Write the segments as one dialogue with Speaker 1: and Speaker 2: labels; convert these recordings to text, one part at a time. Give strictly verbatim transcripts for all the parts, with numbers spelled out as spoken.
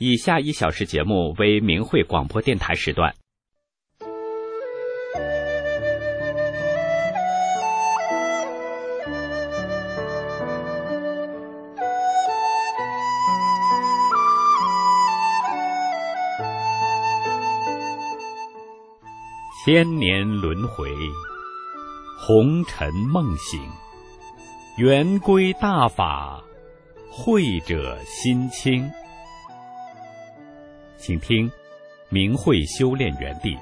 Speaker 1: 以下一小时节目为明慧广播电台时段。千年轮回，红尘梦醒，圆归大法，慧者心清。请听明慧修炼园地。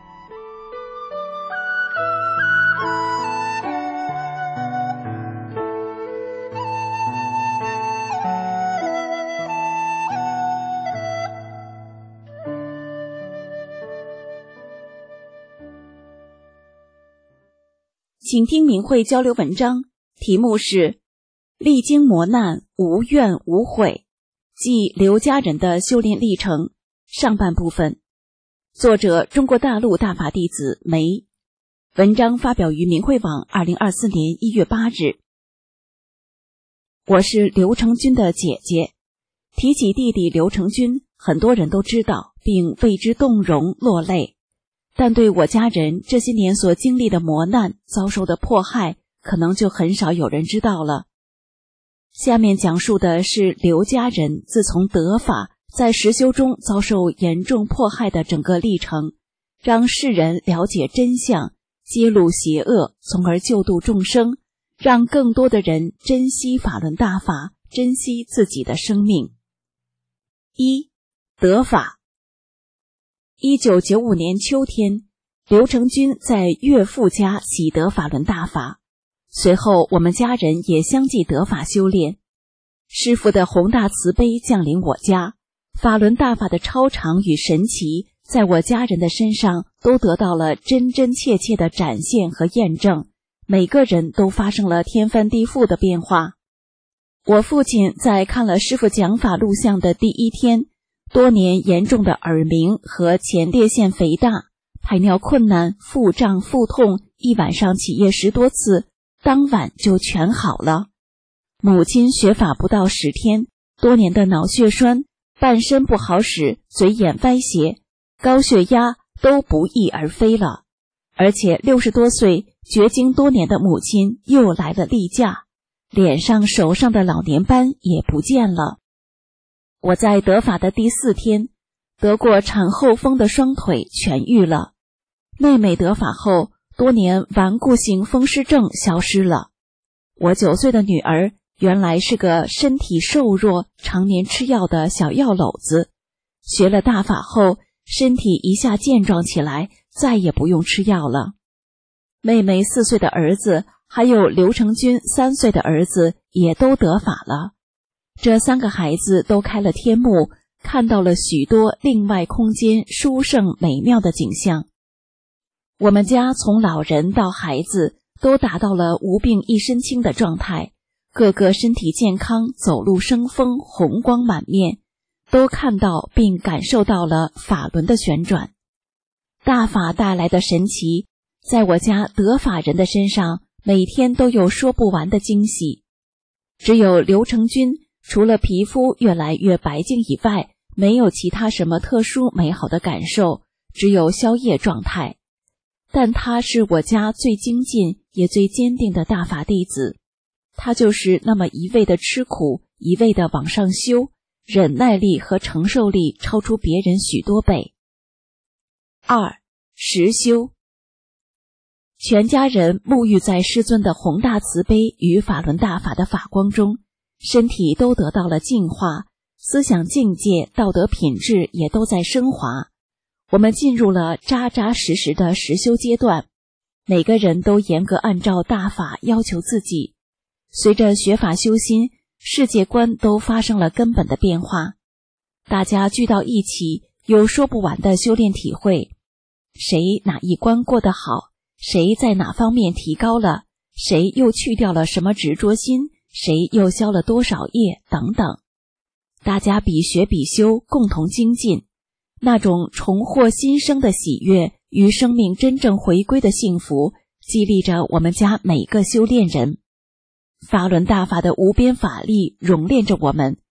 Speaker 2: 请听明慧交流文章，题目是历经磨难，无怨无悔，即刘家人的修炼历程上半部分。作者中国大陆大法弟子梅。文章发表于明慧网二零二四年一月八日。我是刘成军的姐姐，提起弟弟刘成军，很多人都知道并为之动容落泪，但对我家人这些年所经历的磨难，遭受的迫害，可能就很少有人知道了。下面讲述的是刘家人自从得法在实修中遭受严重迫害的整个历程，让世人了解真相，揭露邪恶，从而救度众生，让更多的人珍惜法轮大法，珍惜自己的生命。一、得法。一九九五年秋天，刘成军在岳父家喜得法轮大法，随后我们家人也相继得法修炼。师父的宏大慈悲降临我家，法轮大法的超常与神奇在我家人的身上都得到了真真切切的展现和验证，每个人都发生了天翻地覆的变化。我父亲在看了师父讲法录像的第一天，多年严重的耳鸣和前列腺肥大、排尿困难、腹胀腹痛，一晚上起夜十多次，当晚就全好了。母亲学法不到十天，多年的脑血栓，半身不好使，嘴眼歪斜，高血压都不翼而飞了。而且六十多岁绝经多年的母亲又来了例假，脸上手上的老年斑也不见了。我在得法的第四天，得过产后风的双腿痊愈了。妹妹得法后，多年顽固性风湿症消失了。我九岁的女儿原来是个身体瘦弱、常年吃药的小药篓子，学了大法后，身体一下健壮起来，再也不用吃药了。妹妹四岁的儿子，还有刘成军三岁的儿子也都得法了。这三个孩子都开了天目，看到了许多另外空间殊胜美妙的景象。我们家从老人到孩子都达到了无病一身轻的状态，个个身体健康，走路生风，红光满面，都看到并感受到了法轮的旋转。大法带来的神奇，在我家得法人的身上每天都有说不完的惊喜。只有刘成军除了皮肤越来越白净以外，没有其他什么特殊美好的感受，只有消业状态。但他是我家最精进也最坚定的大法弟子，他就是那么一味的吃苦，一味的往上修，忍耐力和承受力超出别人许多倍。二、实修。全家人沐浴在师尊的宏大慈悲与法轮大法的法光中，身体都得到了净化，思想境界、道德品质也都在升华。我们进入了扎扎实实的实修阶段，每个人都严格按照大法要求自己。随着学法修心，世界观都发生了根本的变化。大家聚到一起，有说不完的修炼体会，谁哪一关过得好，谁在哪方面提高了，谁又去掉了什么执着心，谁又消了多少业等等。大家比学比修，共同精进，那种重获新生的喜悦与生命真正回归的幸福，激励着我们家每个修炼人。法轮大法的无边法力熔炼着我们，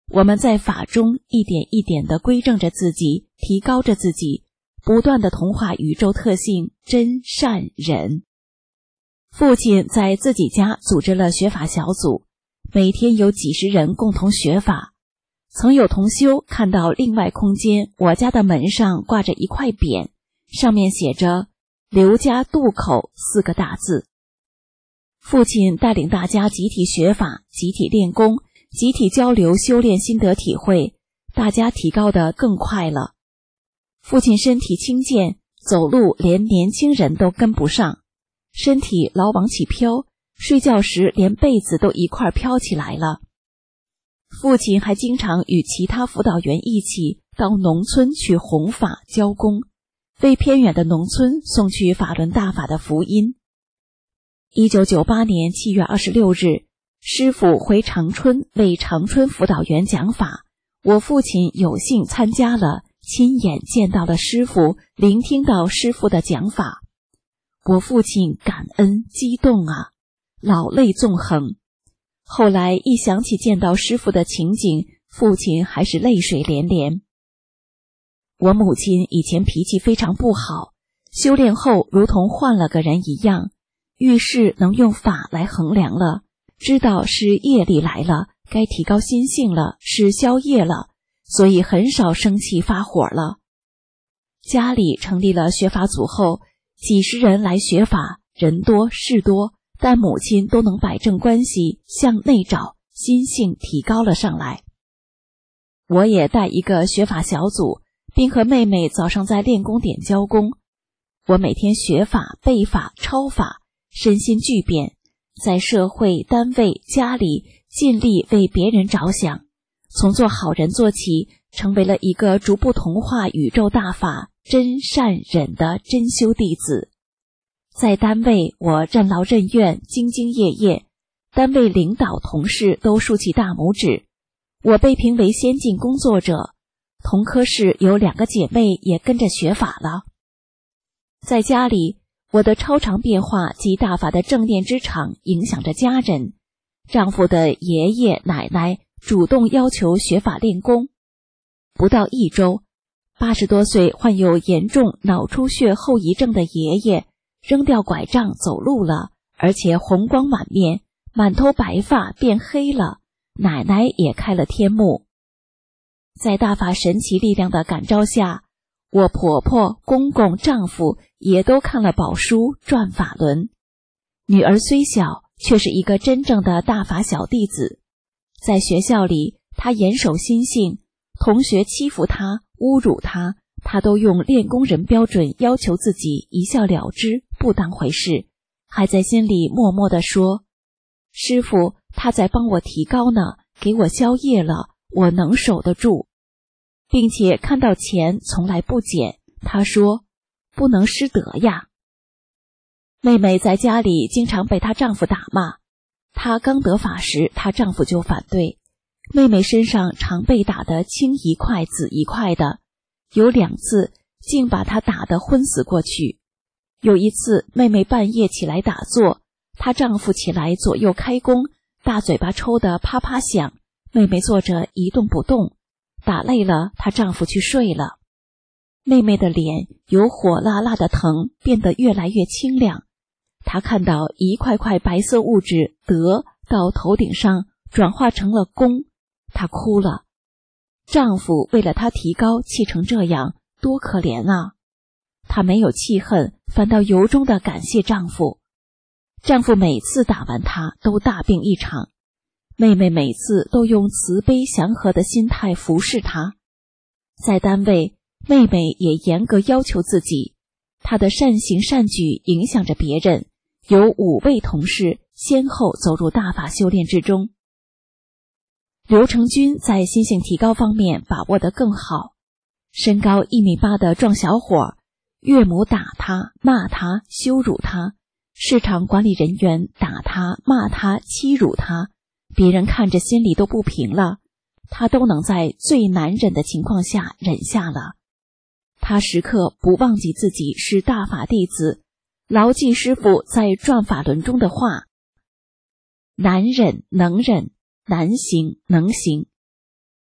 Speaker 2: 我们在法中一点一点地规正着自己，提高着自己，不断地同化宇宙特性真善忍。父亲在自己家组织了学法小组，每天有几十人共同学法。曾有同修看到另外空间我家的门上挂着一块匾，上面写着刘家渡口四个大字。父亲带领大家集体学法，集体练功，集体交流修炼心得体会，大家提高得更快了。父亲身体轻健，走路连年轻人都跟不上，身体老往起飘，睡觉时连被子都一块飘起来了。父亲还经常与其他辅导员一起到农村去弘法教功，为偏远的农村送去法轮大法的福音。一九九八年七月二十六日，师父回长春为长春辅导员讲法，我父亲有幸参加了，亲眼见到了师父，聆听到师父的讲法。我父亲感恩激动啊，老泪纵横。后来一想起见到师父的情景，父亲还是泪水连连。我母亲以前脾气非常不好，修炼后如同换了个人一样，遇事能用法来衡量了，知道是业力来了，该提高心性了，是消业了，所以很少生气发火了。家里成立了学法组后，几十人来学法，人多事多，但母亲都能摆正关系，向内找，心性提高了上来。我也带一个学法小组，并和妹妹早上在练功点教功。我每天学法、背法、抄法，身心巨变，在社会、单位、家里尽力为别人着想，从做好人做起，成为了一个逐步同化宇宙大法真善忍的真修弟子。在单位，我任劳任怨，兢兢业业，单位领导同事都竖起大拇指。我被评为先进工作者，同科室有两个姐妹也跟着学法了。在家里，我的超常变化及大法的正念之场影响着家人，丈夫的爷爷奶奶主动要求学法练功。不到一周，八十多岁患有严重脑出血后遗症的爷爷扔掉拐杖走路了，而且红光满面，满头白发变黑了，奶奶也开了天目。在大法神奇力量的感召下，我婆婆、公公、丈夫也都看了宝书转法轮。女儿虽小，却是一个真正的大法小弟子。在学校里，她严守心性，同学欺负她、侮辱她，她都用练功人标准要求自己一笑了之，不当回事，还在心里默默地说：师父，他在帮我提高呢，给我消业了，我能守得住。并且看到钱从来不捡，她说不能失德呀。妹妹在家里经常被她丈夫打骂，她刚得法时，她丈夫就反对。妹妹身上常被打得青一块紫一块的，有两次竟把她打得昏死过去。有一次妹妹半夜起来打坐，她丈夫起来左右开弓，大嘴巴抽得啪啪响，妹妹坐着一动不动，打累了，她丈夫去睡了。妹妹的脸由火辣辣的疼变得越来越清亮，她看到一块块白色物质得到头顶上转化成了弓，她哭了。丈夫为了她提高气成这样，多可怜啊！她没有气恨，反倒由衷地感谢丈夫。丈夫每次打完她都大病一场，妹妹每次都用慈悲祥和的心态服侍她。在单位，妹妹也严格要求自己，她的善行善举影响着别人，有五位同事先后走入大法修炼之中。刘成军在心性提高方面把握得更好，身高一米八的壮小伙，岳母打他、骂他、羞辱他，市场管理人员打他、骂他、欺辱他，别人看着心里都不平了，他都能在最难忍的情况下忍下了。他时刻不忘记自己是大法弟子，牢记师父在转法轮中的话：难忍能忍，难行能行。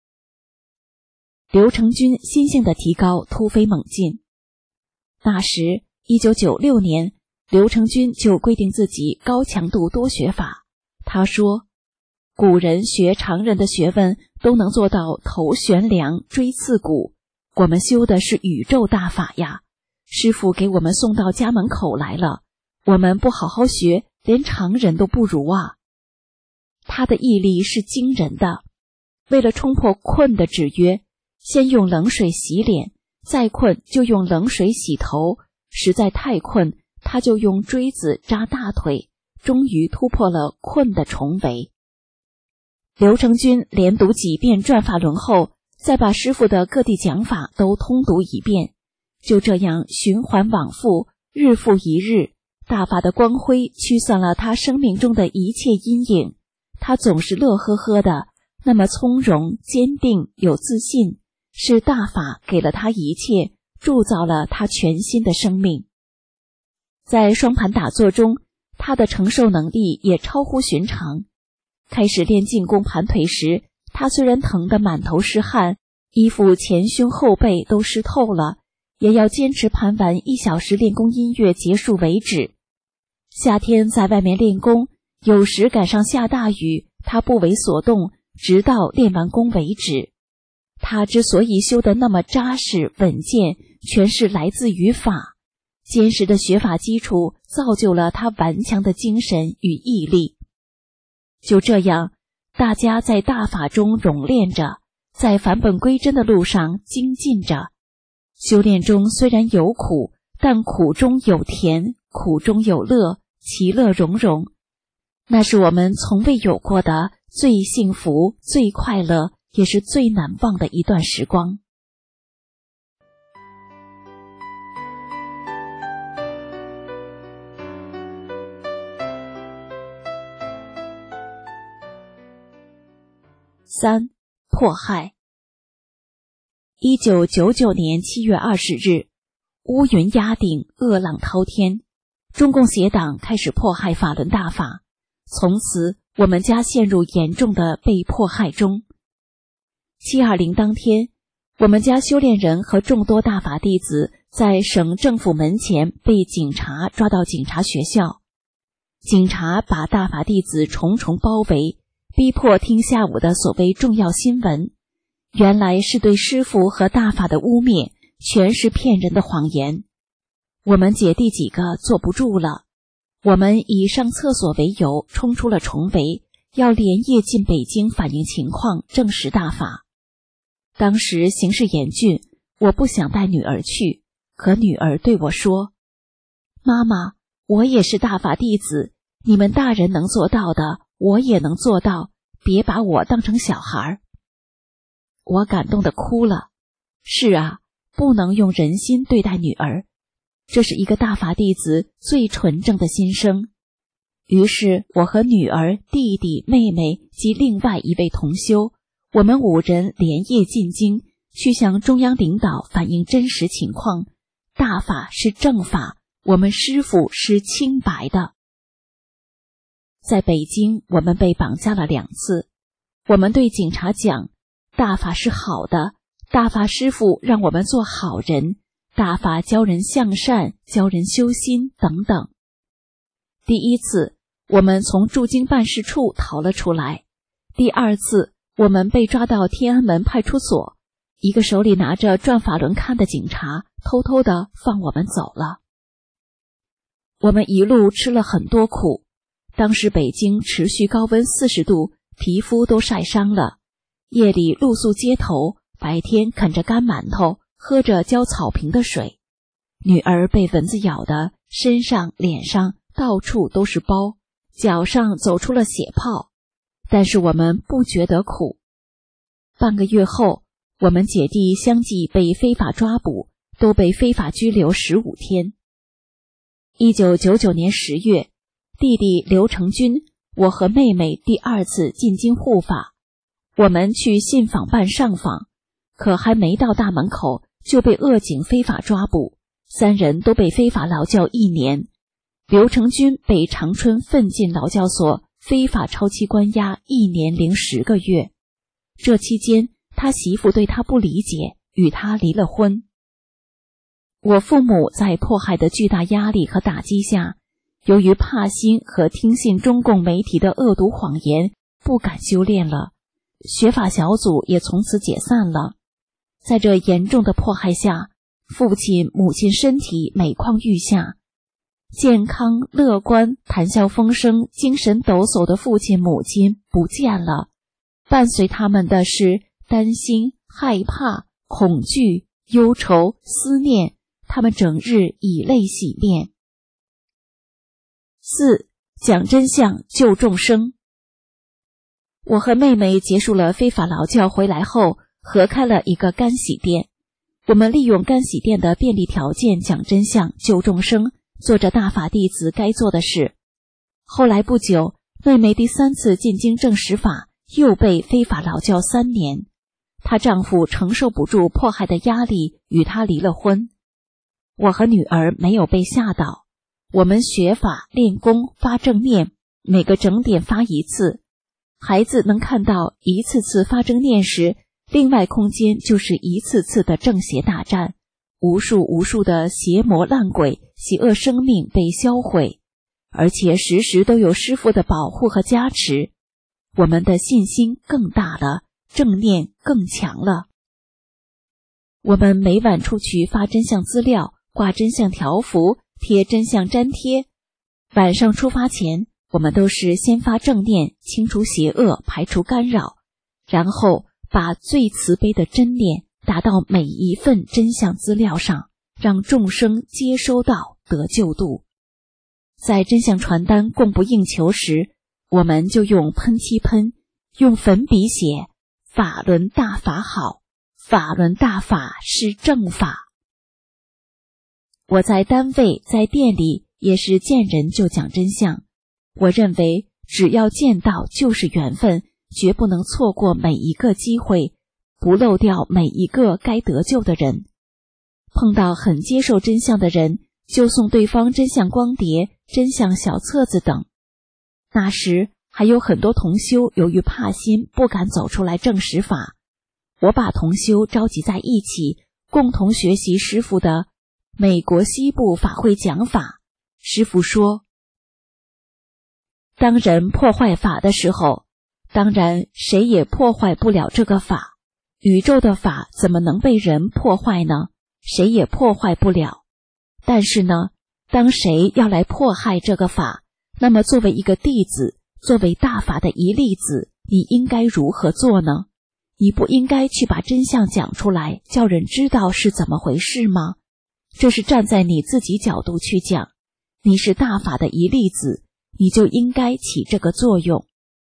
Speaker 2: 刘成军心性的提高突飞猛进。那时一九九六年，刘成军就规定自己高强度多学法。他说，古人学常人的学问都能做到头悬梁锥刺股，我们修的是宇宙大法呀，师父给我们送到家门口来了，我们不好好学，连常人都不如啊。他的毅力是惊人的，为了冲破困的制约，先用冷水洗脸，再困就用冷水洗头，实在太困，他就用锥子扎大腿，终于突破了困的重围。刘成军连读几遍转法轮后，再把师父的各地讲法都通读一遍，就这样循环往复，日复一日，大法的光辉驱散了他生命中的一切阴影，他总是乐呵呵的，那么从容坚定有自信，是大法给了他一切，铸造了他全新的生命。在双盘打坐中，他的承受能力也超乎寻常。开始练进攻盘腿时，他虽然疼得满头是汗，衣服前胸后背都湿透了，也要坚持盘完一小时练功音乐结束为止。夏天在外面练功，有时赶上下大雨，他不为所动，直到练完功为止。他之所以修得那么扎实稳健，全是来自于法。坚实的学法基础造就了他顽强的精神与毅力。就这样，大家在大法中熔炼着，在返本归真的路上精进着。修炼中虽然有苦，但苦中有甜，苦中有乐，其乐融融。那是我们从未有过的最幸福、最快乐，也是最难忘的一段时光。三、迫害。一九九九年七月二十日，乌云压顶，恶浪滔天，中共邪党开始迫害法轮大法，从此我们家陷入严重的被迫害中。七二零当天，我们家修炼人和众多大法弟子在省政府门前被警察抓到警察学校，警察把大法弟子重重包围，逼迫听下午的所谓重要新闻，原来是对师父和大法的污蔑，全是骗人的谎言。我们姐弟几个坐不住了，我们以上厕所为由冲出了重围，要连夜进北京反映情况，证实大法。当时形势严峻，我不想带女儿去，可女儿对我说，妈妈，我也是大法弟子，你们大人能做到的我也能做到，别把我当成小孩。我感动地哭了。是啊，不能用人心对待女儿，这是一个大法弟子最纯正的心声。于是我和女儿、弟弟、妹妹及另外一位同修，我们五人连夜进京，去向中央领导反映真实情况。大法是正法，我们师父是清白的。在北京，我们被绑架了两次。我们对警察讲，大法是好的，大法师父让我们做好人，大法教人向善，教人修心等等。第一次，我们从驻京办事处逃了出来。第二次，我们被抓到天安门派出所，一个手里拿着转法轮看的警察偷偷地放我们走了。我们一路吃了很多苦。当时北京持续高温四十度，皮肤都晒伤了。夜里露宿街头，白天啃着干馒头，喝着浇草坪的水。女儿被蚊子咬的，身上、脸上到处都是包，脚上走出了血泡。但是我们不觉得苦。半个月后，我们姐弟相继被非法抓捕，都被非法拘留十五天。一九九九年十月，弟弟刘成军，我和妹妹第二次进京护法。我们去信访办上访，可还没到大门口就被恶警非法抓捕，三人都被非法劳教一年。刘成军被长春奋进劳教所非法超期关押一年零十个月。这期间他媳妇对他不理解，与他离了婚。我父母在迫害的巨大压力和打击下，由于怕心和听信中共媒体的恶毒谎言，不敢修炼了，学法小组也从此解散了。在这严重的迫害下，父亲母亲身体每况愈下，健康乐观谈笑风生精神抖擞的父亲母亲不见了，伴随他们的是担心害怕恐惧忧愁思念，他们整日以泪洗面。四、讲真相救众生。我和妹妹结束了非法劳教回来后，合开了一个干洗店。我们利用干洗店的便利条件讲真相救众生，做着大法弟子该做的事。后来不久，妹妹第三次进京证实法，又被非法劳教三年。她丈夫承受不住迫害的压力，与她离了婚。我和女儿没有被吓倒，我们学法练功发正念，每个整点发一次。孩子能看到一次次发正念时，另外空间就是一次次的正邪大战，无数无数的邪魔烂鬼、邪恶生命被销毁，而且时时都有师父的保护和加持，我们的信心更大了，正念更强了。我们每晚出去发真相资料，挂真相条幅，贴真相粘贴。晚上出发前，我们都是先发正念，清除邪恶，排除干扰，然后把最慈悲的真念打到每一份真相资料上，让众生接收到得救度。在真相传单供不应求时，我们就用喷漆喷，用粉笔写法轮大法好，法轮大法是正法。我在单位在店里也是见人就讲真相，我认为只要见到就是缘分，绝不能错过每一个机会，不漏掉每一个该得救的人。碰到很接受真相的人，就送对方真相光碟、真相小册子等。那时还有很多同修由于怕心不敢走出来证实法，我把同修召集在一起，共同学习师父的美国西部法会讲法。师父说，当人破坏法的时候，当然谁也破坏不了这个法，宇宙的法怎么能被人破坏呢？谁也破坏不了。但是呢，当谁要来迫害这个法，那么作为一个弟子，作为大法的一粒子，你应该如何做呢？你不应该去把真相讲出来，叫人知道是怎么回事吗？这是站在你自己角度去讲，你是大法的一粒子，你就应该起这个作用。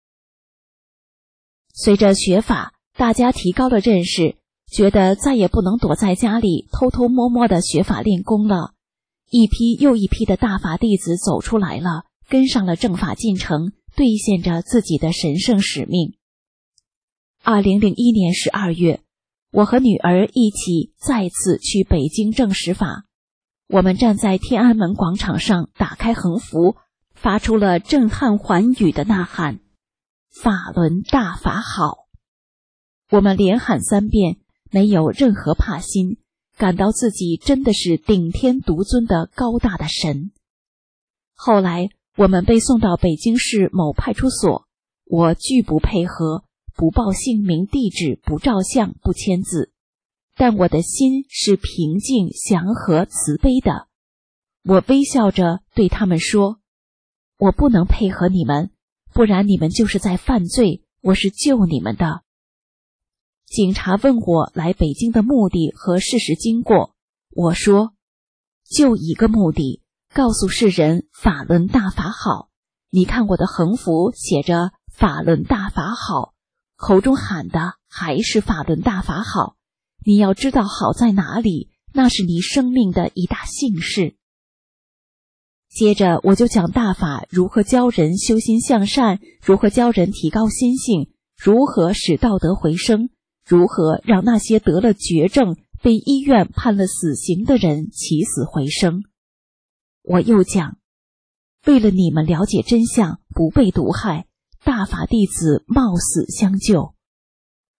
Speaker 2: 随着学法，大家提高了认识，觉得再也不能躲在家里偷偷摸摸的学法练功了。一批又一批的大法弟子走出来了，跟上了正法进程，兑现着自己的神圣使命。二零零一年十二月，我和女儿一起再次去北京证实法。我们站在天安门广场上，打开横幅，发出了震撼寰宇的呐喊：法轮大法好！我们连喊三遍，没有任何怕心，感到自己真的是顶天独尊的高大的神。后来我们被送到北京市某派出所，我拒不配合，不报姓名地址，不照相，不签字，但我的心是平静祥和慈悲的。我微笑着对他们说，我不能配合你们，不然你们就是在犯罪，我是救你们的。警察问我来北京的目的和事实经过，我说，就一个目的，告诉世人法轮大法好。你看我的横幅写着法轮大法好，口中喊的还是法轮大法好。你要知道好在哪里，那是你生命的一大幸事。接着我就讲大法如何教人修心向善，如何教人提高心性，如何使道德回升，如何让那些得了绝症被医院判了死刑的人起死回生。我又讲，为了你们了解真相，不被毒害，大法弟子冒死相救。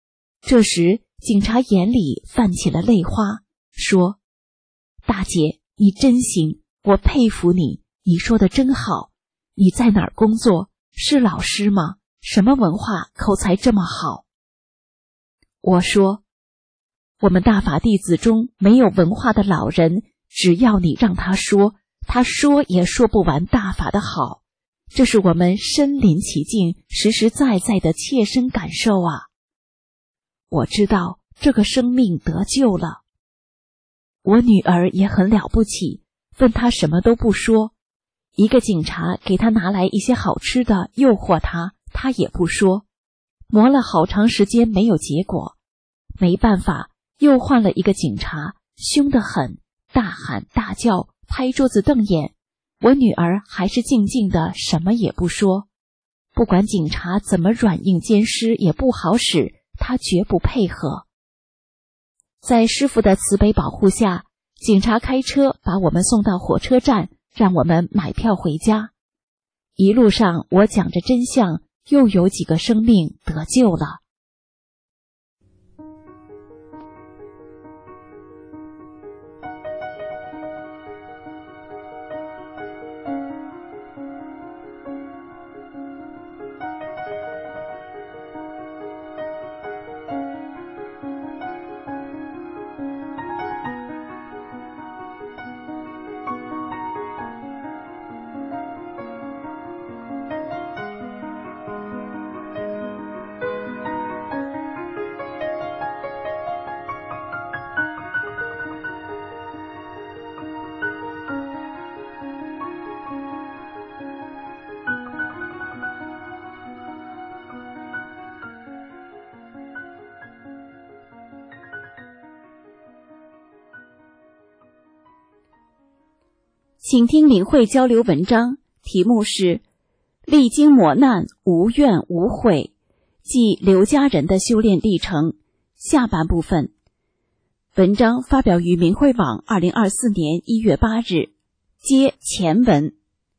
Speaker 2: 这时警察眼里泛起了泪花，说：大姐，你真行，我佩服你，你说的真好。你在哪儿工作？是老师吗？什么文化，口才这么好？我说：我们大法弟子中没有文化的老人，只要你让他说，他说也说不完大法的好。这是我们身临其境，实实在在的切身感受啊！我知道这个生命得救了。我女儿也很了不起，问她什么都不说。一个警察给她拿来一些好吃的诱惑她，她也不说。磨了好长时间没有结果，没办法，又换了一个警察，凶得很，大喊大叫，拍桌子瞪眼。我女儿还是静静的，什么也不说。不管警察怎么软硬兼施也不好使，她绝不配合。在师父的慈悲保护下，警察开车把我们送到火车站，让我们买票回家。一路上我讲着真相，又有几个生命得救了。请听领会交流文章，题目是历经磨难无怨无悔，即刘家人的修炼历程，下半部分。文章发表于明慧网二零二四年一月八日，接前文。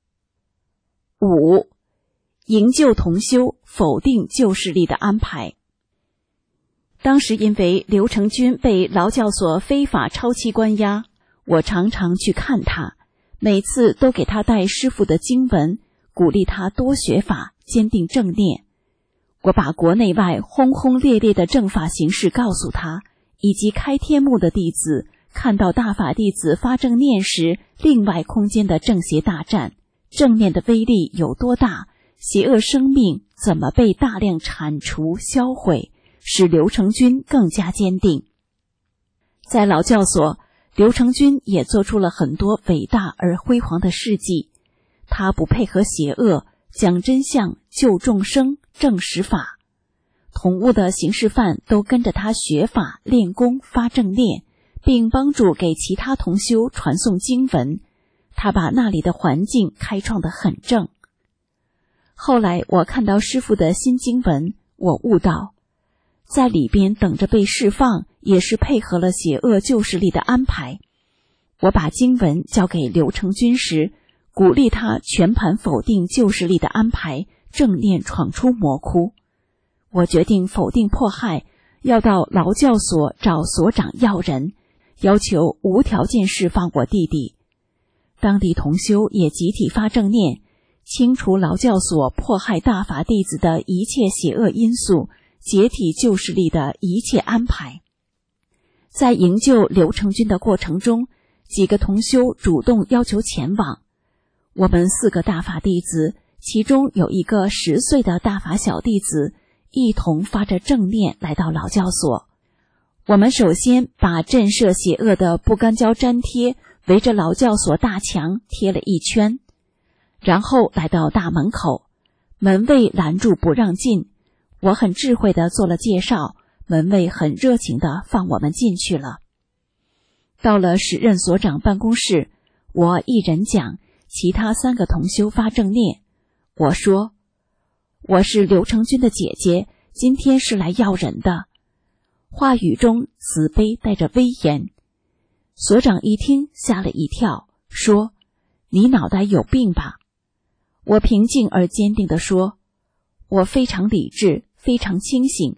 Speaker 2: 五、营救同修，否定旧势力的安排。当时因为刘成军被劳教所非法超期关押，我常常去看他，每次都给他带师父的经文，鼓励他多学法，坚定正念。我把国内外轰轰烈烈的正法形势告诉他，以及开天幕的弟子看到大法弟子发正念时，另外空间的正邪大战，正念的威力有多大，邪恶生命怎么被大量铲除销毁，使刘成军更加坚定。在劳教所，刘成军也做出了很多伟大而辉煌的事迹。他不配合邪恶，讲真相，救众生，正实法。同屋的刑事犯都跟着他学法、练功、发正念，并帮助给其他同修传诵经文。他把那里的环境开创得很正。后来我看到师父的新经文，我悟到，在里边等着被释放，也是配合了邪恶旧势力的安排。我把经文交给刘成军时，鼓励他全盘否定旧势力的安排，正念闯出魔窟。我决定否定迫害，要到劳教所找所长要人，要求无条件释放我弟弟。当地同修也集体发正念，清除劳教所迫害大法弟子的一切邪恶因素，解体旧势力的一切安排。在营救刘成军的过程中，几个同修主动要求前往。我们四个大法弟子，其中有一个十岁的大法小弟子，一同发着正念来到劳教所。我们首先把震慑邪恶的不干胶粘贴围着劳教所大墙贴了一圈，然后来到大门口，门卫拦住不让进。我很智慧地做了介绍，门卫很热情地放我们进去了。到了时任所长办公室，我一人讲，其他三个同修发正念。我说，我是刘成军的姐姐，今天是来要人的。话语中慈悲带着威严。所长一听吓了一跳，说，你脑袋有病吧？我平静而坚定地说，我非常理智，非常清醒，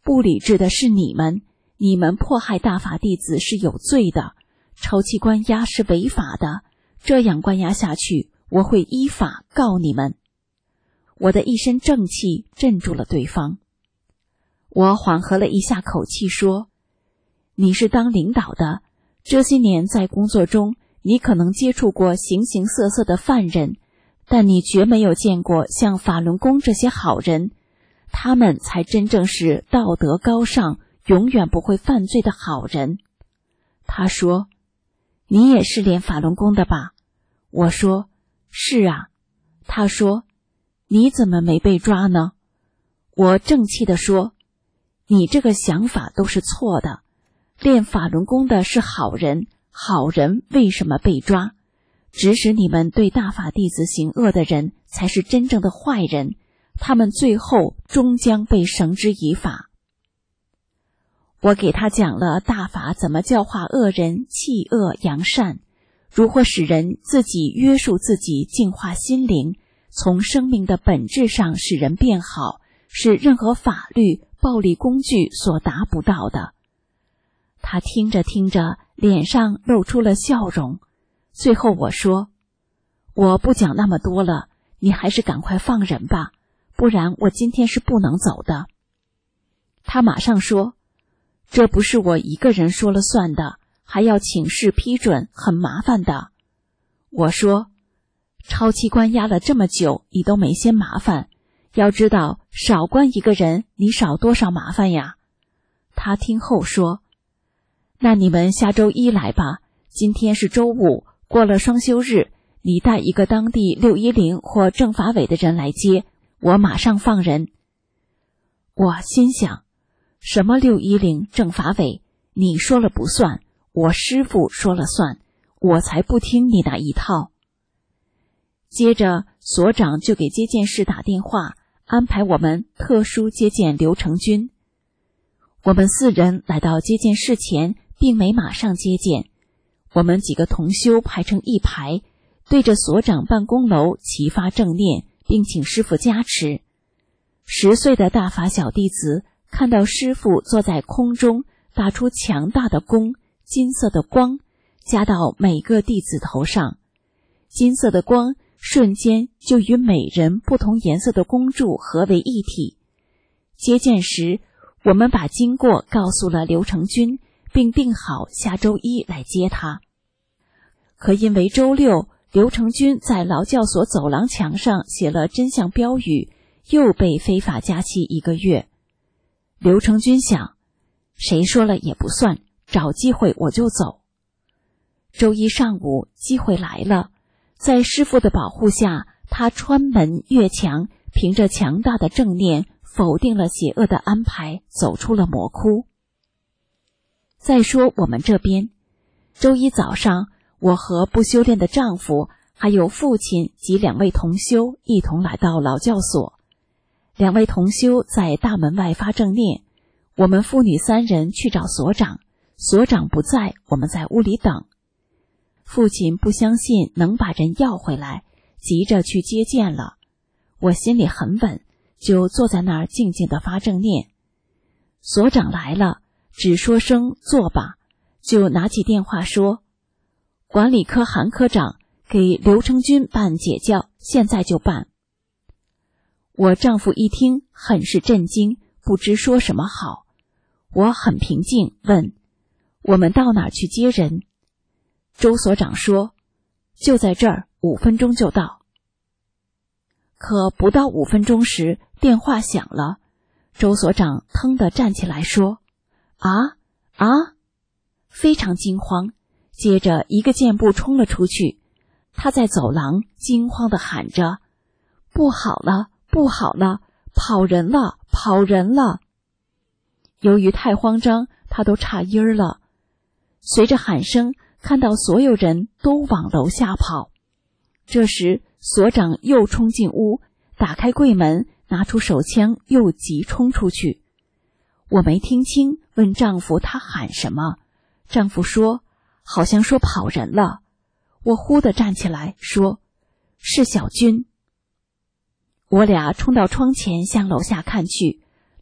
Speaker 2: 不理智的是你们，你们迫害大法弟子是有罪的，抄期关押是违法的，这样关押下去，我会依法告你们。我的一身正气镇住了对方。我缓和了一下口气说，你是当领导的，这些年在工作中，你可能接触过形形色色的犯人，但你绝没有见过像法轮功这些好人，他们才真正是道德高尚，永远不会犯罪的好人。他说，你也是练法轮功的吧？我说，是啊。他说，你怎么没被抓呢？我正气地说，你这个想法都是错的，练法轮功的是好人，好人为什么被抓？指使你们对大法弟子行恶的人才是真正的坏人，他们最后终将被绳之以法。我给他讲了大法怎么教化恶人弃恶扬善，如何使人自己约束自己，净化心灵，从生命的本质上使人变好，是任何法律暴力工具所达不到的。他听着听着，脸上露出了笑容。最后我说，我不讲那么多了，你还是赶快放人吧，不然我今天是不能走的。他马上说，这不是我一个人说了算的，还要请示批准，很麻烦的。我说，超期关押了这么久，你都没嫌麻烦，要知道少关一个人，你少多少麻烦呀。他听后说，那你们下周一来吧，今天是周五，过了双休日，你带一个当地六一零或政法委的人来接，我马上放人。我心想，什么六一零政法委，你说了不算，我师父说了算，我才不听你那一套。接着所长就给接见室打电话，安排我们特殊接见刘成军。我们四人来到接见室前，并没马上接见，我们几个同修排成一排，对着所长办公楼齐发正念，并请师父加持。十岁的大法小弟子看到师父坐在空中，打出强大的弓，金色的光加到每个弟子头上，金色的光瞬间就与每人不同颜色的弓柱合为一体。接见时，我们把经过告诉了刘成军，并定好下周一来接他。可因为周六刘成军在劳教所走廊墙上写了真相标语，又被非法假期一个月。刘成军想，谁说了也不算，找机会我就走。周一上午机会来了，在师父的保护下，他穿门越墙，凭着强大的正念否定了邪恶的安排，走出了魔窟。再说我们这边，周一早上，我和不修炼的丈夫还有父亲及两位同修一同来到劳教所。两位同修在大门外发正念，我们父女三人去找所长，所长不在，我们在屋里等。父亲不相信能把人要回来，急着去接见了。我心里很稳，就坐在那儿静静地发正念。所长来了，只说声坐吧，就拿起电话说，管理科韩科长给刘成军办解教，现在就办。我丈夫一听很是震惊，不知说什么好。我很平静，问，我们到哪儿去接人？周所长说，就在这儿，五分钟就到。可不到五分钟时，电话响了。周所长腾地站起来说，啊啊，非常惊慌，接着一个箭步冲了出去。他在走廊惊慌地喊着，不好了，不好了，跑人了，跑人了。由于太慌张，他都岔音儿了。随着喊声，看到所有人都往楼下跑。这时所长又冲进屋，打开柜门，拿出手枪，又急冲出去。我没听清，问丈夫他喊什么。丈夫说，好像说跑人了。我忽地站起来说，是小军。我俩冲到窗前向楼下看去，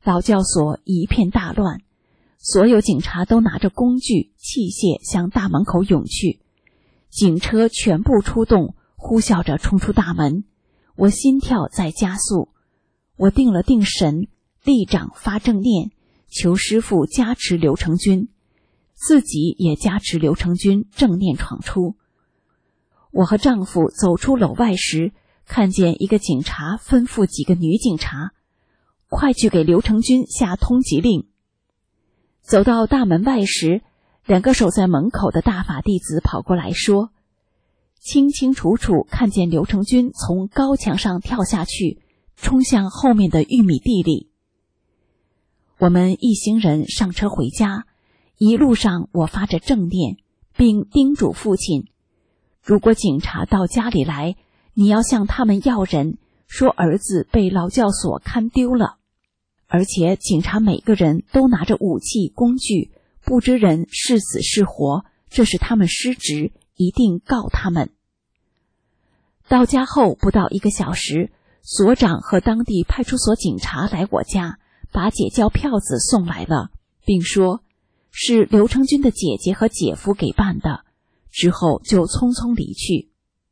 Speaker 2: 劳教所一片大乱，所有警察都拿着工具器械向大门口涌去，警车全部出动，呼啸着冲出大门。我心跳在加速，我定了定神，立掌发正念，求师父加持刘成军，自己也加持刘成军正念闯出。我和丈夫走出楼外时，看见一个警察吩咐几个女警察，快去给刘成军下通缉令。走到大门外时，两个守在门口的大法弟子跑过来说，清清楚楚看见刘成军从高墙上跳下去，冲向后面的玉米地里。我们一行人上车回家，一路上我发着正念，并叮嘱父亲，如果警察到家里来，你要向他们要人，说儿子被劳教所看丢了，而且警察每个人都拿着武器工具，不知人是死是活，这是他们失职，一定告他们。到家后不到一个小时，所长和当地派出所警察来我家，把解教票子送来了，并说是刘成军的姐姐和姐夫给办的，之后就匆匆离去。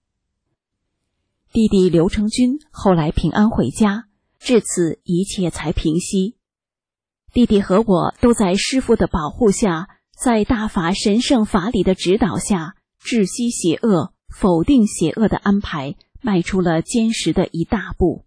Speaker 2: 弟弟刘成军后来平安回家，至此一切才平息。弟弟和我都在师父的保护下，在大法神圣法理的指导下，窒息邪恶，否定邪恶的安排，迈出了坚实的一大步。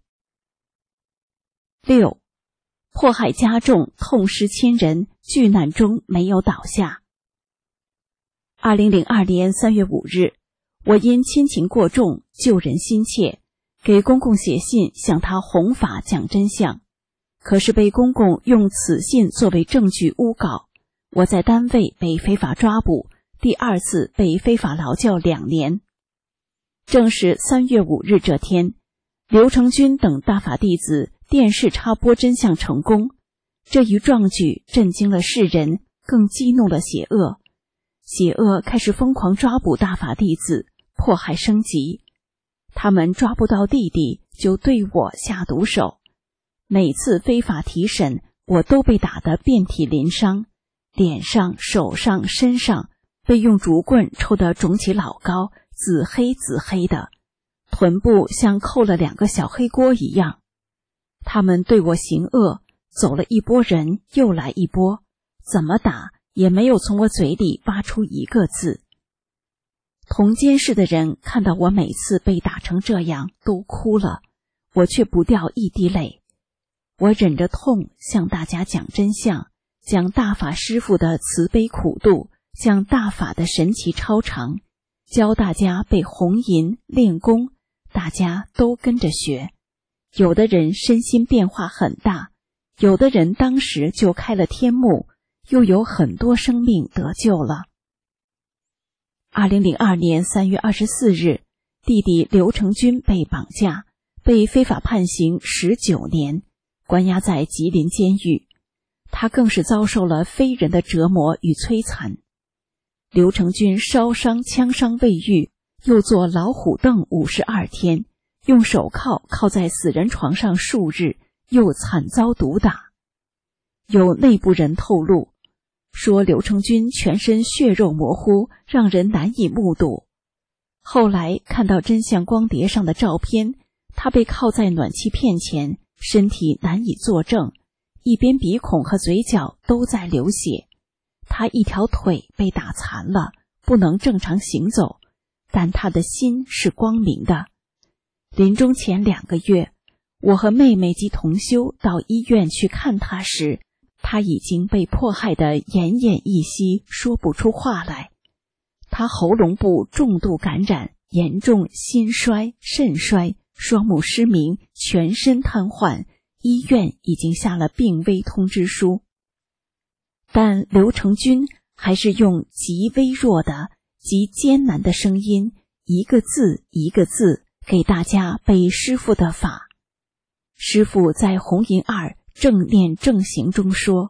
Speaker 2: 六，迫害加重，痛失千人，巨难中没有倒下。二零零二年三月五日，我因亲情过重，救人心切，给公公写信向他弘法讲真相，可是被公公用此信作为证据诬告，我在单位被非法抓捕，第二次被非法劳教两年。正是三月五日这天，刘成军等大法弟子电视插播真相成功，这一壮举震惊了世人，更激怒了邪恶。邪恶开始疯狂抓捕大法弟子，迫害升级。他们抓不到弟弟，就对我下毒手。每次非法提审，我都被打得遍体鳞伤，脸上、手上、身上被用竹棍抽得肿起老高，紫黑紫黑的，臀部像扣了两个小黑锅一样。他们对我行恶，走了一波人，又来一波，怎么打也没有从我嘴里挖出一个字。同监视的人看到我每次被打成这样都哭了，我却不掉一滴泪。我忍着痛向大家讲真相，讲大法师父的慈悲苦度，讲大法的神奇超常，教大家背红银练功，大家都跟着学。有的人身心变化很大，有的人当时就开了天目，又有很多生命得救了。二零零二年三月二十四日，弟弟刘成军被绑架，被非法判刑十九年，关押在吉林监狱。他更是遭受了非人的折磨与摧残。刘成军烧伤枪伤未愈，又坐老虎凳五十二天，用手铐铐在死人床上数日，又惨遭毒打。有内部人透露说，刘成军全身血肉模糊，让人难以目睹。后来看到真相光碟上的照片，他被铐在暖气片前，身体难以作证，一边鼻孔和嘴角都在流血。他一条腿被打残了，不能正常行走，但他的心是光明的。临终前两个月，我和妹妹及同修到医院去看他时，他已经被迫害得奄奄一息，说不出话来。他喉咙部重度感染，严重心衰、肾衰，双目失明，全身瘫痪，医院已经下了病危通知书。但刘成军还是用极微弱的、极艰难的声音，一个字一个字给大家背师父的法。师父在红银二正念正行中说：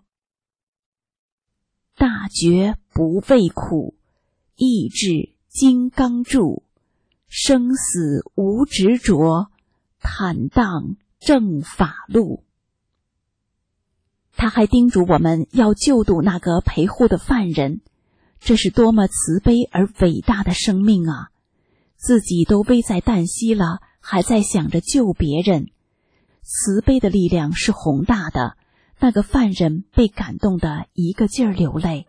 Speaker 2: 大觉不畏苦，意志金刚柱，生死无执着，坦荡正法路。 他还叮嘱我们要救度那个陪护的犯人，这是多么慈悲而伟大的生命啊！自己都危在旦夕了，还在想着救别人。慈悲的力量是宏大的，那个犯人被感动得一个劲儿流泪。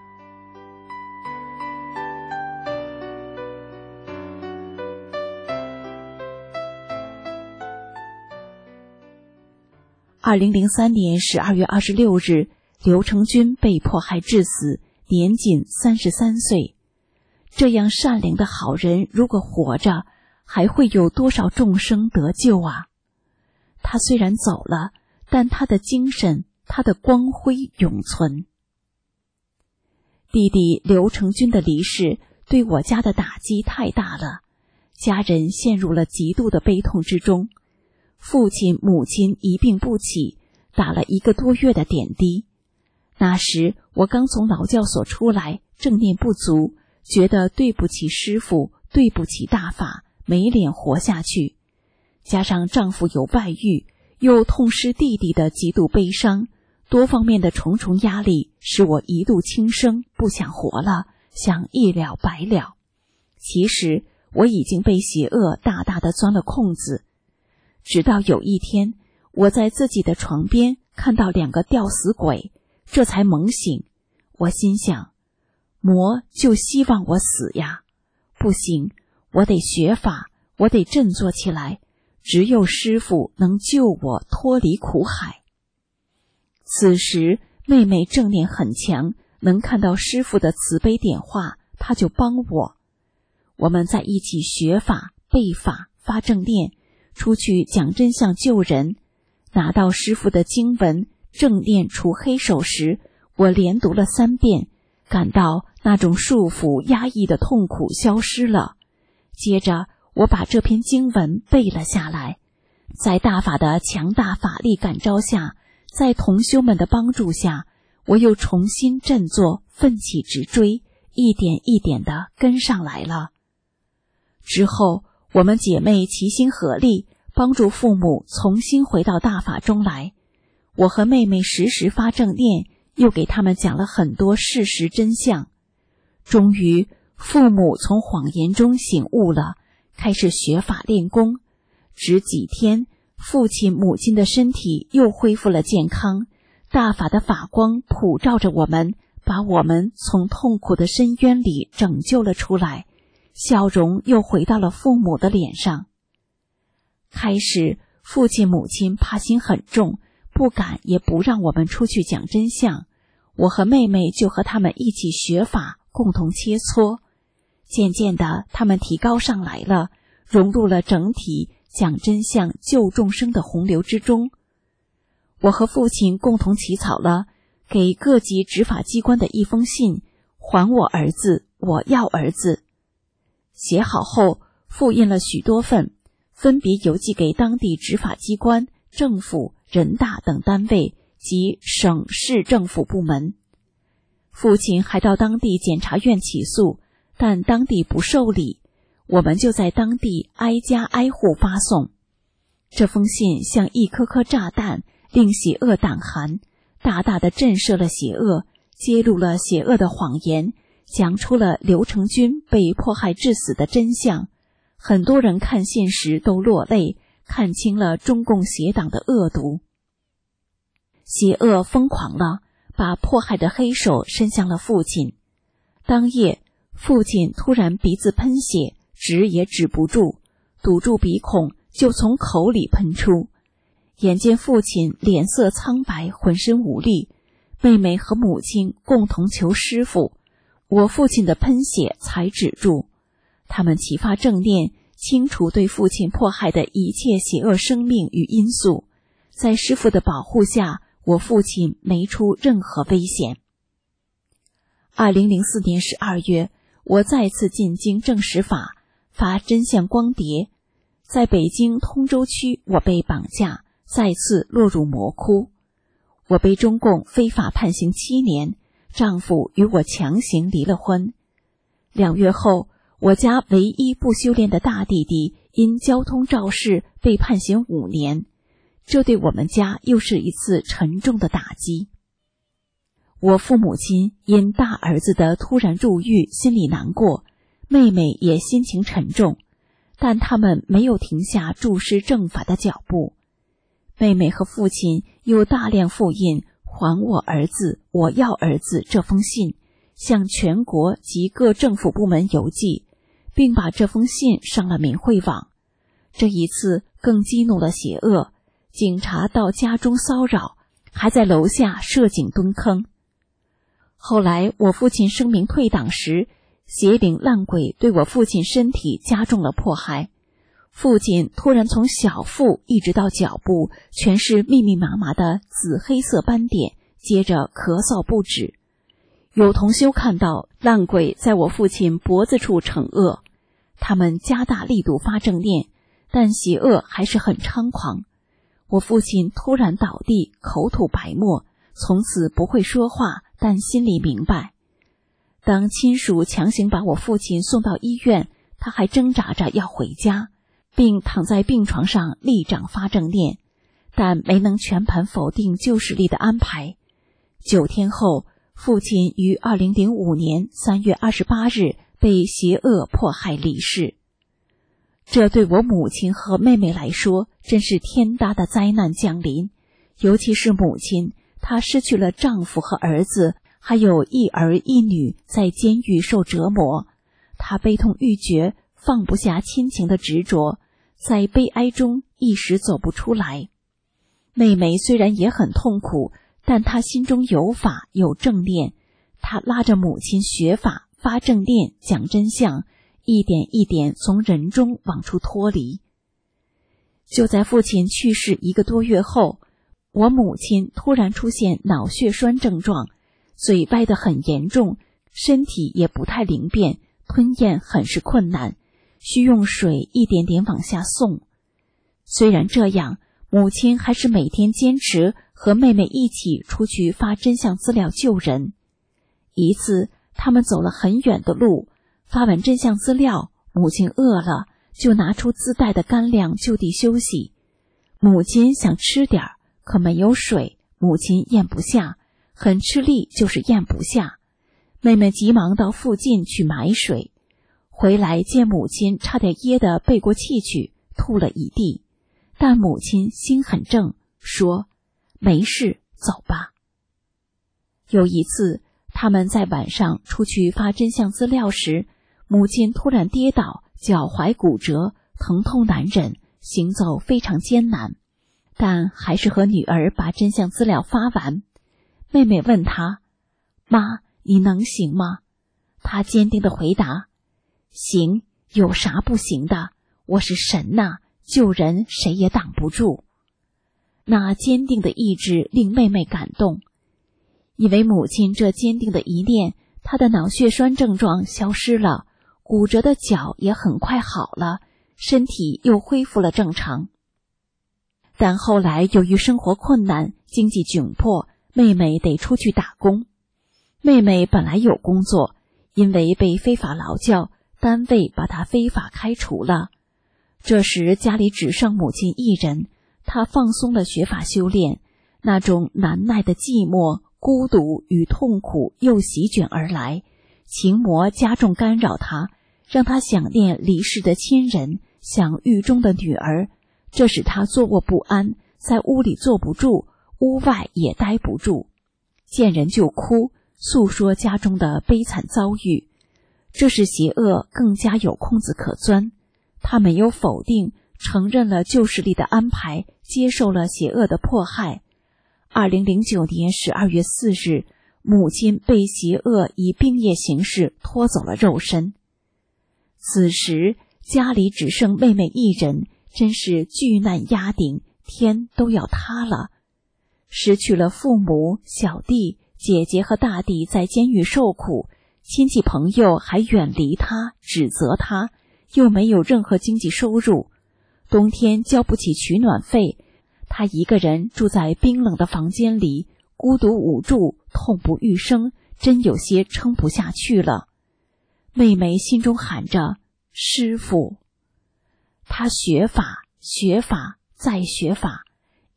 Speaker 2: 二零零三年十二月二十六日，刘成军被迫害致死，年仅三十三岁。这样善良的好人，如果活着，还会有多少众生得救啊？他虽然走了，但他的精神，他的光辉永存。弟弟刘成军的离世对我家的打击太大了，家人陷入了极度的悲痛之中。父亲母亲一病不起，打了一个多月的点滴。那时我刚从劳教所出来，正念不足，觉得对不起师父，对不起大法，没脸活下去。加上丈夫有外遇，又痛失弟弟的极度悲伤，多方面的重重压力使我一度轻生，不想活了，想一了百了。其实我已经被邪恶大大的钻了空子。直到有一天，我在自己的床边看到两个吊死鬼，这才猛醒。我心想，魔就希望我死呀，不行，我得学法，我得振作起来，只有师父能救我脱离苦海。此时妹妹正念很强，能看到师父的慈悲点化，她就帮我。我们在一起学法、背法、发正念，出去讲真相救人。拿到师父的经文正念除黑手时，我连读了三遍，感到那种束缚压抑的痛苦消失了。接着我把这篇经文背了下来，在大法的强大法力感召下，在同修们的帮助下，我又重新振作，奋起直追，一点一点地跟上来了。之后我们姐妹齐心合力，帮助父母重新回到大法中来。我和妹妹时时发正念，又给他们讲了很多事实真相。终于父母从谎言中醒悟了，开始学法练功。只几天，父亲母亲的身体又恢复了健康，大法的法光普照着我们，把我们从痛苦的深渊里拯救了出来，笑容又回到了父母的脸上。开始父亲母亲怕心很重，不敢也不让我们出去讲真相，我和妹妹就和他们一起学法，共同切磋。渐渐的，他们提高上来了，融入了整体讲真相救众生的洪流之中。我和父亲共同起草了给各级执法机关的一封信，还我儿子，我要儿子。写好后复印了许多份，分别邮寄给当地执法机关、政府、人大等单位及省市政府部门。父亲还到当地检察院起诉，但当地不受理，我们就在当地挨家挨户发送。这封信像一颗颗炸弹，令邪恶胆寒，大大的震慑了邪恶，揭露了邪恶的谎言，讲出了刘成军被迫害致死的真相。很多人看信时都落泪，看清了中共邪党的恶毒。邪恶疯狂了，把迫害的黑手伸向了父亲。当夜，父亲突然鼻子喷血，止也止不住，堵住鼻孔就从口里喷出。眼见父亲脸色苍白，浑身无力，妹妹和母亲共同求师父，我父亲的喷血才止住。他们启发正念，清除对父亲迫害的一切邪恶生命与因素。在师父的保护下，我父亲没出任何危险。二零零四年十二月，我再次进京正实法，发真相光碟。在北京通州区，我被绑架，再次落入魔窟。我被中共非法判刑七年，丈夫与我强行离了婚。两月后，我家唯一不修炼的大弟弟因交通肇事被判刑五年。 这对我们家又是一次沉重的打击。我父母亲因大儿子的突然入狱心里难过，妹妹也心情沉重，但他们没有停下注师正法的脚步。妹妹和父亲又大量复印还我儿子，我要儿子这封信，向全国及各政府部门邮寄，并把这封信上了民汇网。这一次更激怒了邪恶，警察到家中骚扰，还在楼下设井蹲坑。后来我父亲声明退党时，邪灵烂鬼对我父亲身体加重了迫害。父亲突然从小腹一直到脚部全是密密麻麻的紫黑色斑点，接着咳嗽不止。有同修看到烂鬼在我父亲脖子处惩恶，他们加大力度发正念，但邪恶还是很猖狂。我父亲突然倒地，口吐白沫，从此不会说话，但心里明白。当亲属强行把我父亲送到医院，他还挣扎着要回家，并躺在病床上立掌发正念，但没能全盘否定旧势力的安排。九天后，父亲于二零零五年三月二十八日被邪恶迫害离世。这对我母亲和妹妹来说真是天大的灾难降临，尤其是母亲，她失去了丈夫和儿子，还有一儿一女在监狱受折磨，她悲痛欲绝，放不下亲情的执着，在悲哀中一时走不出来。妹妹虽然也很痛苦，但她心中有法有正念，她拉着母亲学法发正念讲真相，一点一点从人中往出脱离。就在父亲去世一个多月后，我母亲突然出现脑血栓症状，嘴歪得很严重，身体也不太灵便，吞咽很是困难，需用水一点点往下送。虽然这样，母亲还是每天坚持和妹妹一起出去发真相资料救人。一次，他们走了很远的路，发完真相资料，母亲饿了，就拿出自带的干粮就地休息。母亲想吃点儿，可没有水，母亲咽不下，很吃力就是咽不下。妹妹急忙到附近去买水，回来见母亲差点噎得背过气去，吐了一地。但母亲心很正，说没事，走吧。有一次，他们在晚上出去发真相资料时，母亲突然跌倒，脚踝骨折，疼痛难忍，行走非常艰难，但还是和女儿把真相资料发完。妹妹问她：妈，你能行吗？她坚定地回答：行，有啥不行的？我是神呐，救人谁也挡不住。那坚定的意志令妹妹感动，因为母亲这坚定的一念，她的脑血栓症状消失了，骨折的脚也很快好了，身体又恢复了正常。但后来由于生活困难，经济窘迫，妹妹得出去打工。妹妹本来有工作，因为被非法劳教，单位把她非法开除了。这时家里只剩母亲一人，她放松了学法修炼，那种难耐的寂寞、孤独与痛苦又席卷而来，情魔加重干扰她，让她想念离世的亲人，想狱中的女儿，这使她坐卧不安，在屋里坐不住，屋外也待不住，见人就哭，诉说家中的悲惨遭遇。这使邪恶更加有空子可钻。他没有否定，承认了旧势力的安排，接受了邪恶的迫害。二零零九年十二月四日，母亲被邪恶以病业形式拖走了肉身。此时家里只剩妹妹一人，真是巨难压顶，天都要塌了。失去了父母、小弟、姐姐和大弟在监狱受苦，亲戚朋友还远离他，指责他，又没有任何经济收入，冬天交不起取暖费，他一个人住在冰冷的房间里，孤独无助，痛不欲生，真有些撑不下去了。妹妹心中喊着师父，她学法学法再学法，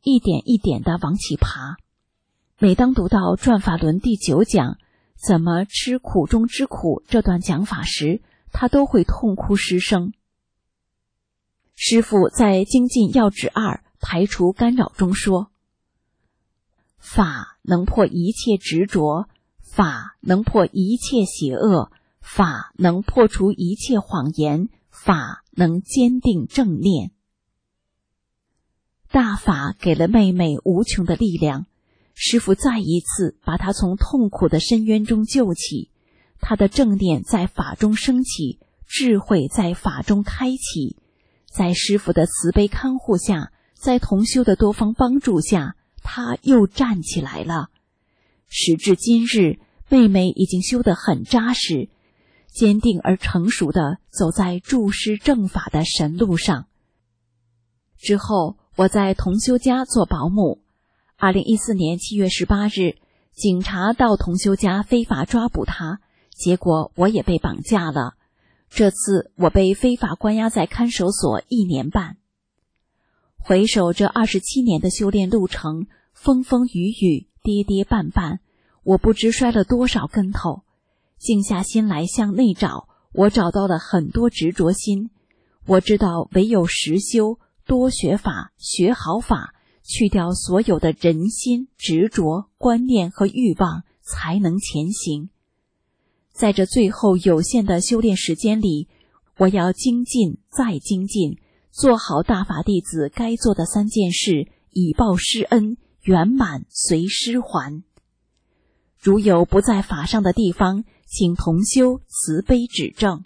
Speaker 2: 一点一点地往起爬。每当读到转法轮第九讲怎么吃苦中之苦这段讲法时，他都会痛哭失声。师父在精进要旨二排除干扰中说，法能破一切执着，法能破一切邪恶，法能破除一切谎言，法能坚定正念。大法给了妹妹无穷的力量，师父再一次把她从痛苦的深渊中救起，她的正念在法中升起，智慧在法中开启。在师父的慈悲看护下，在同修的多方帮助下，她又站起来了。时至今日，妹妹已经修得很扎实，坚定而成熟地走在注师正法的神路上。之后我在同修家做保姆。二零一四年七月十八日，警察到同修家非法抓捕他，结果我也被绑架了。这次我被非法关押在看守所一年半。回首这二十七年的修炼路程，风风雨雨，跌跌绊绊，我不知摔了多少跟头。静下心来向内找，我找到了很多执着心。我知道唯有实修，多学法，学好法，去掉所有的人心、执着、观念和欲望，才能前行。在这最后有限的修炼时间里，我要精进再精进，做好大法弟子该做的三件事，以报师恩，圆满随师还。如有不在法上的地方，请同修慈悲指正。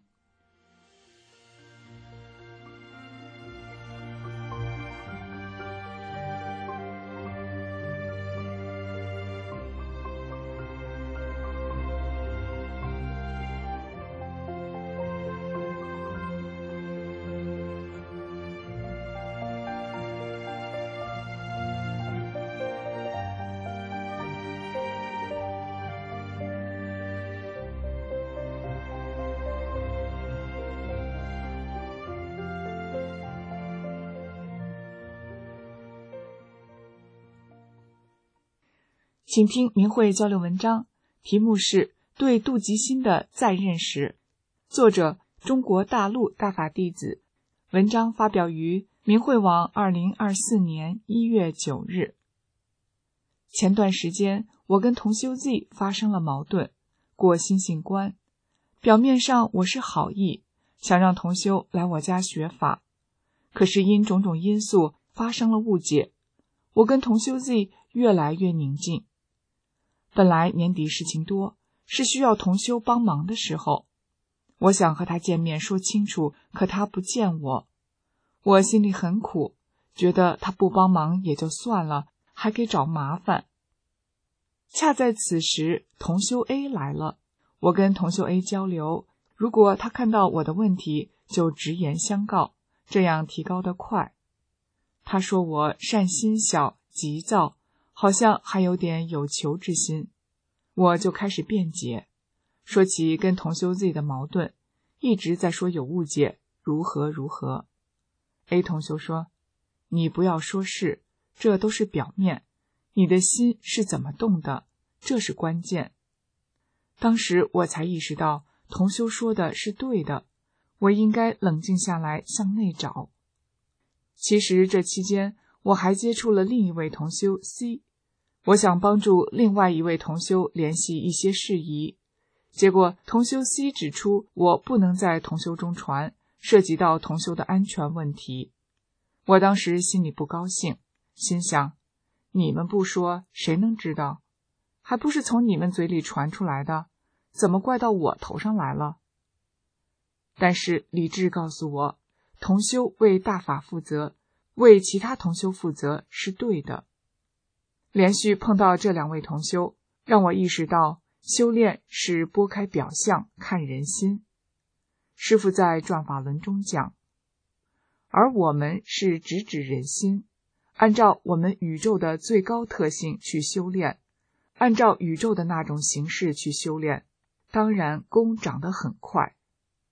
Speaker 3: 请听明慧交流文章，题目是对妒忌心的再认识，作者中国大陆大法弟子，文章发表于明慧网二零二四年一月九日。前段时间我跟同修 Z 发生了矛盾，过心性关。表面上我是好意，想让同修来我家学法，可是因种种因素发生了误解，我跟同修 Z 越来越宁静。本来年底事情多，是需要同修帮忙的时候，我想和他见面说清楚，可他不见我，我心里很苦，觉得他不帮忙也就算了，还给找麻烦。恰在此时，同修 A 来了，我跟同修 A 交流，如果他看到我的问题，就直言相告，这样提高得快。他说我善心小，急躁，好像还有点有求之心，我就开始辩解，说起跟同修 Z 的矛盾，一直在说有误解，如何如何。A 同修说，你不要说是，这都是表面，你的心是怎么动的，这是关键。当时我才意识到同修说的是对的，我应该冷静下来向内找。其实这期间我还接触了另一位同修 C， 我想帮助另外一位同修联系一些事宜，结果同修 C 指出我不能在同修中传，涉及到同修的安全问题。我当时心里不高兴，心想，你们不说谁能知道，还不是从你们嘴里传出来的，怎么怪到我头上来了？但是理智告诉我，同修为大法负责，为其他同修负责是对的。连续碰到这两位同修，让我意识到修炼是拨开表象看人心。师父在转法轮中讲，而我们是直指人心，按照我们宇宙的最高特性去修炼，按照宇宙的那种形式去修炼，当然功长得很快。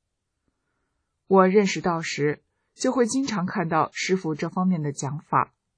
Speaker 3: 我认识到时，就会经常看到师父这方面的讲法，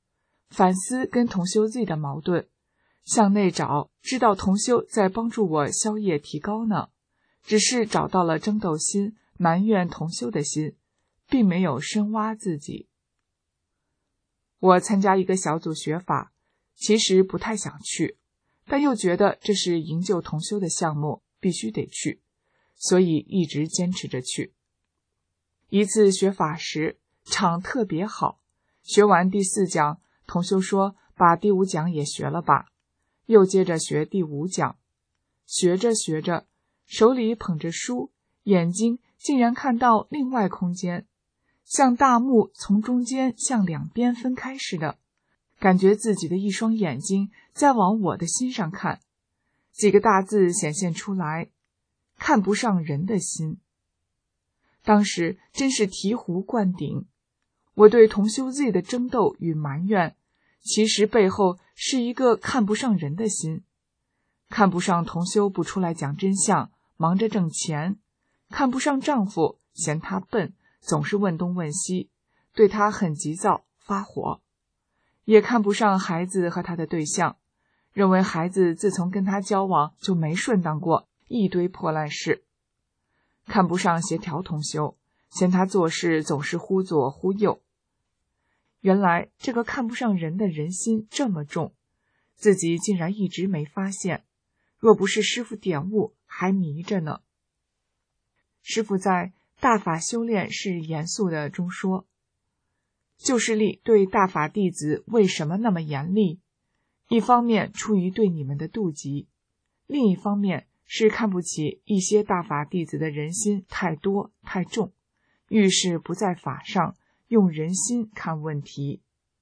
Speaker 3: 反思跟同修 Z 的矛盾，向内找，知道同修在帮助我消业提高呢，只是找到了争斗心、埋怨同修的心，并没有深挖自己。我参加一个小组学法，其实不太想去，但又觉得这是营救同修的项目，必须得去，所以一直坚持着去。一次学法时，场特别好，学完第四讲，同修说把第五讲也学了吧，又接着学第五讲。学着学着，手里捧着书，眼睛竟然看到另外空间，像大幕从中间向两边分开似的，感觉自己的一双眼睛在往我的心上看。几个大字显现出来，看不上人的心。当时真是醍醐灌顶，我对同修 Z 的争斗与埋怨，其实背后是一个看不上人的心。看不上同修不出来讲真相，忙着挣钱；看不上丈夫，嫌他笨，总是问东问西，对他很急躁发火；也看不上孩子和他的对象，认为孩子自从跟他交往就没顺当过，一堆破烂事；看不上协调同修，嫌他做事总是忽左忽右。原来这个看不上人的人心这么重，自己竟然一直没发现，若不是师父点悟，还迷着呢。师父在大法修炼是严肃的中说，救世力对大法弟子为什么那么严厉？一方面出于对你们的妒忌，另一方面是看不起一些大法弟子的人心太多太重，遇事不在法上，用人心看问题。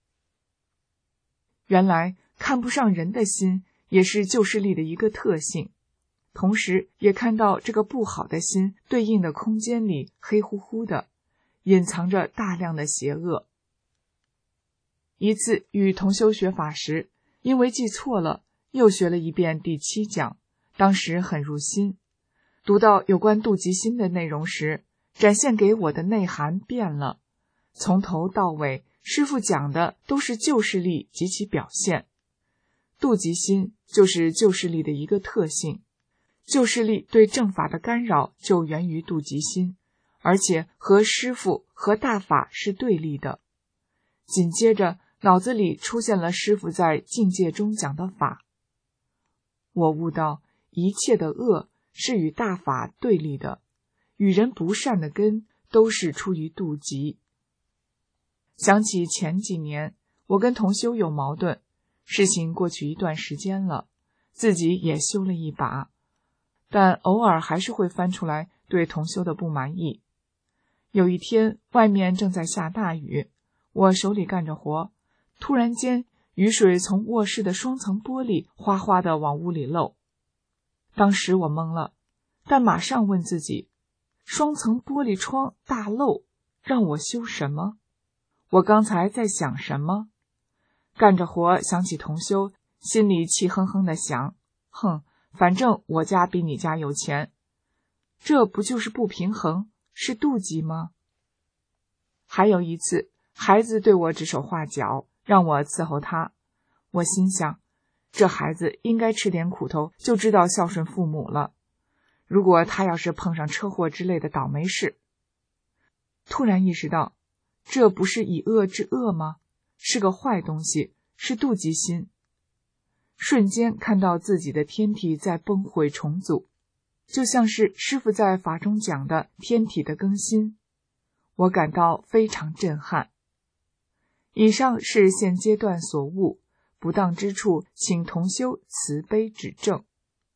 Speaker 3: 原来看不上人的心也是救世力的一个特性，同时也看到这个不好的心对应的空间里黑乎乎的，隐藏着大量的邪恶。一次与同修学法时，因为记错了，又学了一遍第七讲，当时很入心。读到有关妒忌心的内容时，展现给我的内涵变了，从头到尾师父讲的都是救世力及其表现。妒忌心就是救世力的一个特性，救世力对正法的干扰就源于妒忌心，而且和师父和大法是对立的。紧接着脑子里出现了师父在境界中讲的法，我悟到一切的恶是与大法对立的，与人不善的根都是出于妒忌。想起前几年我跟同修有矛盾，事情过去一段时间了，自己也修了一把，但偶尔还是会翻出来对同修的不满意。有一天外面正在下大雨，我手里干着活，突然间雨水从卧室的双层玻璃哗哗地往屋里漏。当时我懵了，但马上问自己，双层玻璃窗大漏，让我修什么？我刚才在想什么？干着活想起同修，心里气哼哼地想，哼，反正我家比你家有钱，这不就是不平衡，是妒忌吗？还有一次，孩子对我指手画脚，让我伺候他，我心想，这孩子应该吃点苦头，就知道孝顺父母了。如果他要是碰上车祸之类的倒霉事，突然意识到，这不是以恶制恶吗？是个坏东西，是妒忌心。瞬间看到自己的天体在崩毁重组，就像是师父在法中讲的天体的更新，我感到非常震撼。以上是现阶段所悟，不当之处请同修慈悲指正。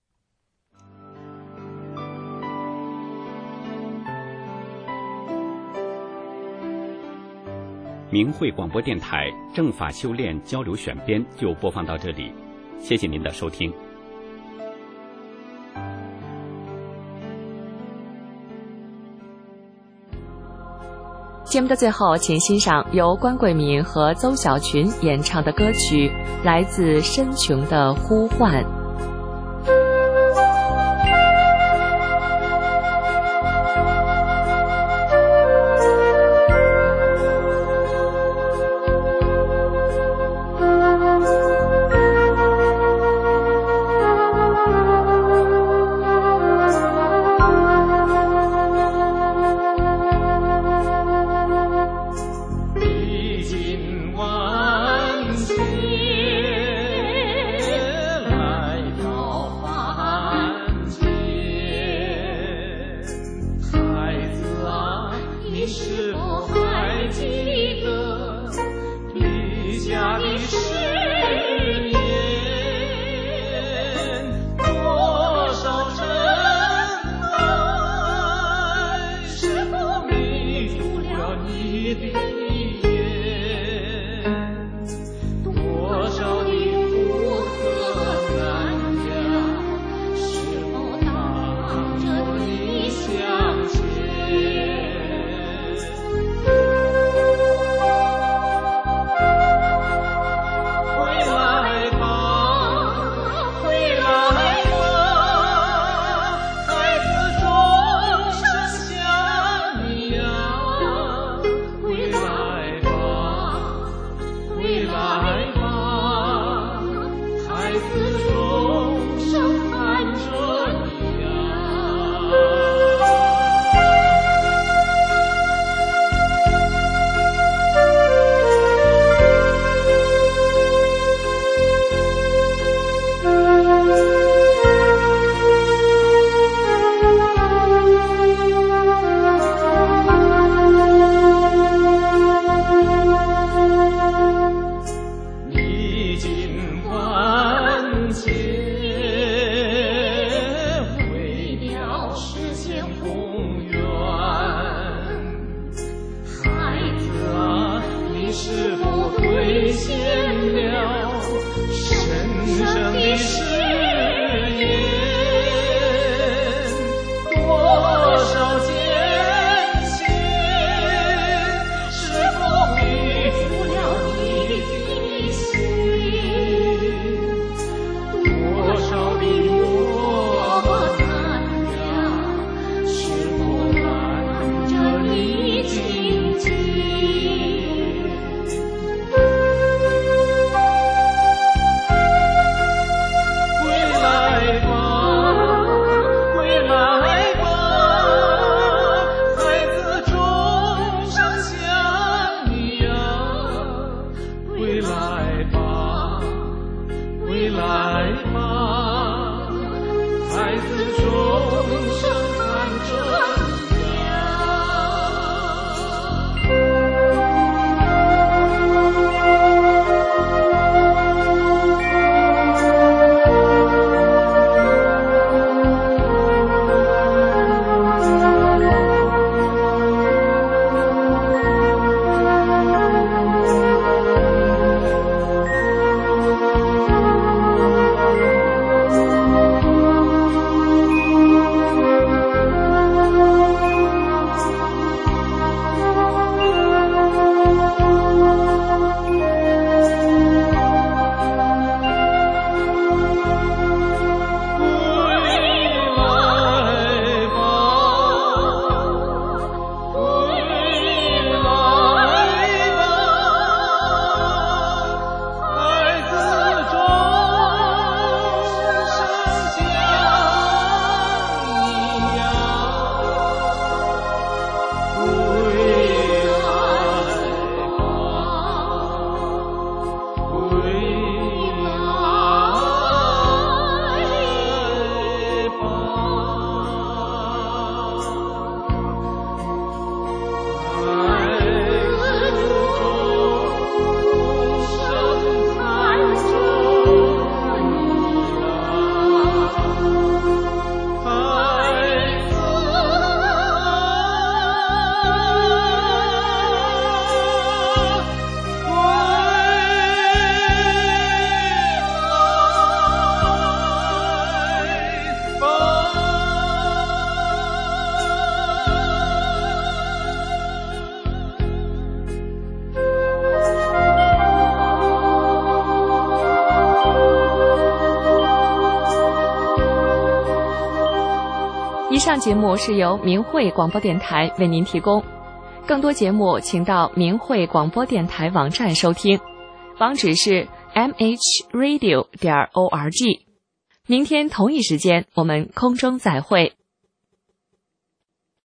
Speaker 1: 明慧广播电台正法修炼交流选编就播放到这里，谢谢您的收听。
Speaker 4: 节目的最后，请欣赏由关桂民和邹小群演唱的歌曲《来自深穹的呼唤》。
Speaker 5: 远。孩子啊，你是否兑现了神圣的誓言？多少艰辛，是否逼出了你的心？多少的磨难，是否拦着你荆棘？归来吧，归来吧，孩子钟声响呀，归来吧，归来吧，孩子钟声看着你呀。
Speaker 4: 以上节目是由明慧广播电台为您提供，更多节目请到明慧广播电台网站收听，网址是 m h radio 点 org。明天同一时间我们空中再会。